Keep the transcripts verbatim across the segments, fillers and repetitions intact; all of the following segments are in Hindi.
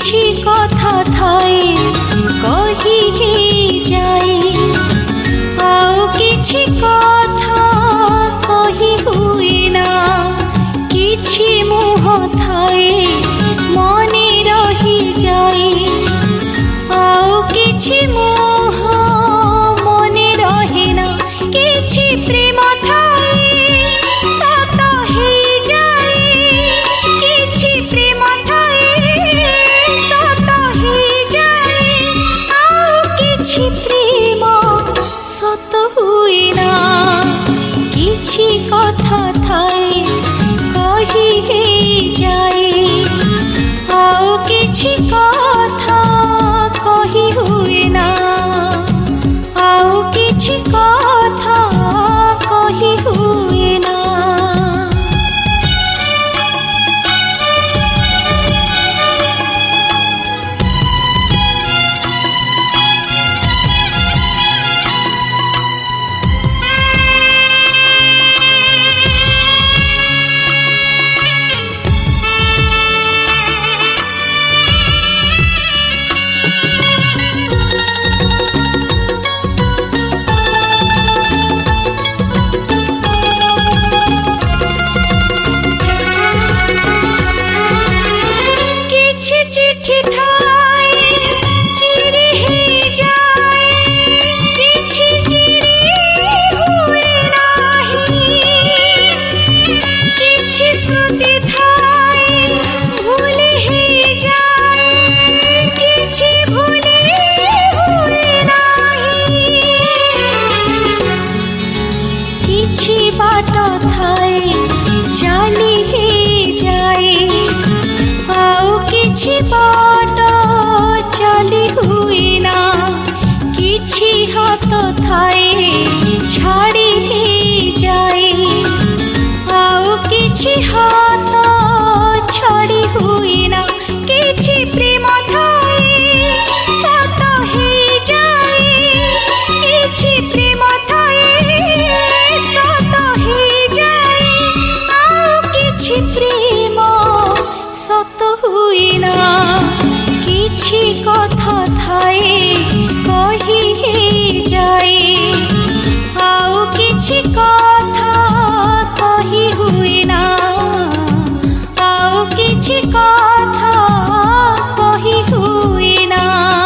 किछि कथा थाए कहि ही जाए आउ किछि कथा कहि हुए ना किछि मुह थाए मने रही जाए आउ किछि मुह मने रहे ना किछि प्रेम थाए सत हे जाए किछि प्रेम थाए सत हे जाए आउ किछि प्रेम सत हुए ना किछि कथा थाए कहि हे जाए आउ किछि कथा कहि हुए ना आउ किछि कथा कहि हुए ना। बाट थाए चली ही जाए आउ किछि बाट चली हुए ना किछि हाथ थाए छाड़ी ही जाए आउ किछि हाथ छाड़ी हुए ना किछि प्रेम थाए सत हे जाए किछि प्रेम प्रेम सत हुए ना किछि कथा थाए कहि हे जाए आउ किछि कथा कहि हुए ना आउ किछि कथा कहि हुए ना।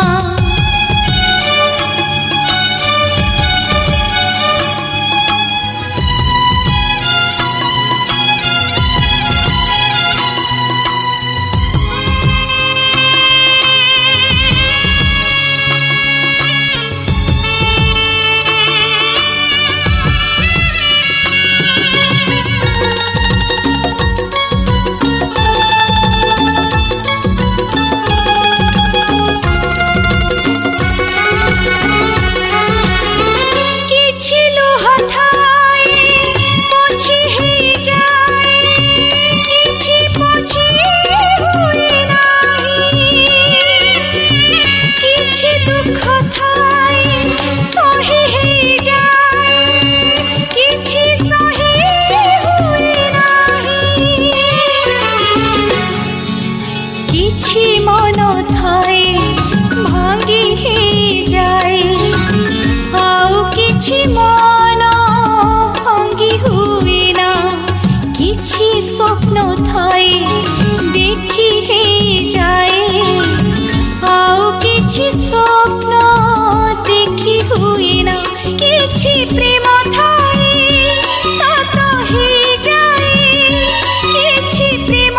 किछि मन थाए भांगी ही जाए आउ किछि मन भांगी हुए ना किछि स्वप्न थाए देखी ही जाए आउ किछि स्वप्न देखी हुए ना किछि प्रेम थाए सत हे जाए किछि प्रेम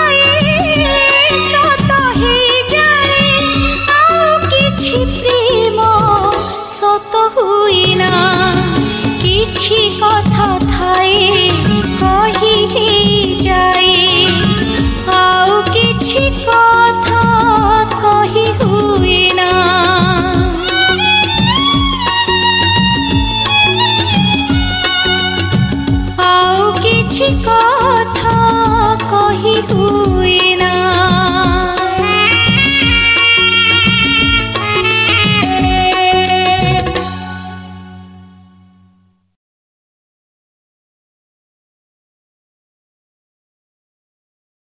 प्रेम सत हुए ना किछि कथा थाए कहि हे जाए आउ किछि कथा कहि हुए ना आउ किछि कथा कहि हुए